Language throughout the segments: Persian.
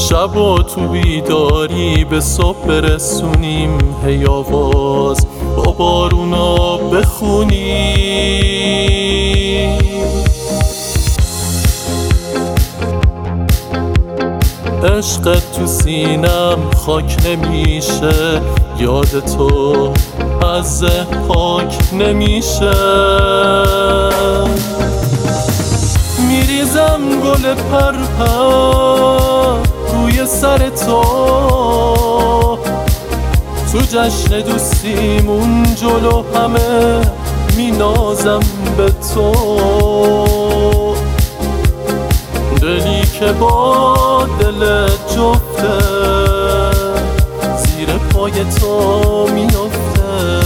شب و تو بیداری به صبح برسونیم، هی آواز با بارونا بخونیم. عشقت تو سینم خاک نمیشه، یاد تو از پاک نمیشه. میریزم گل پرپر روی سر تو، تو جشن دوستیمون جلو همه مینازم به تو. دلی که با دل جفته زیر پای تو میافته.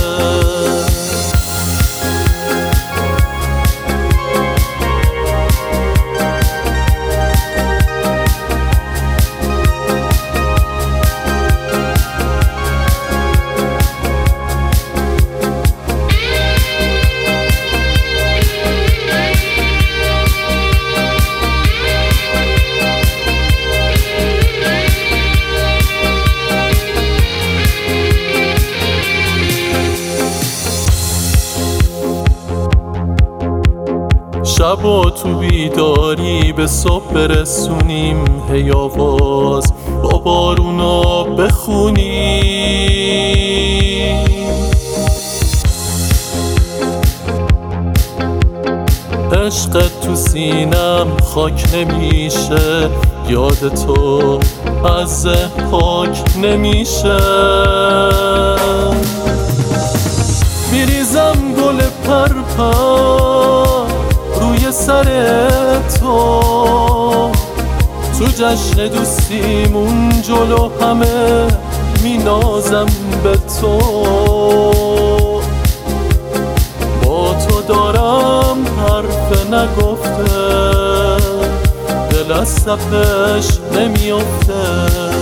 شب و تو بیداری به صبح برسونیم، هی آواز با بارونا بخونیم. عشقت تو سینم خاک نمیشه، یاد تو از پاک نمیشه. میریزم گل پرپر روی سر تو، تو جشن دوستیمون جلو همه مینازم به تو. با تو دارم حرف نگفته، دل از صفش نمیافته.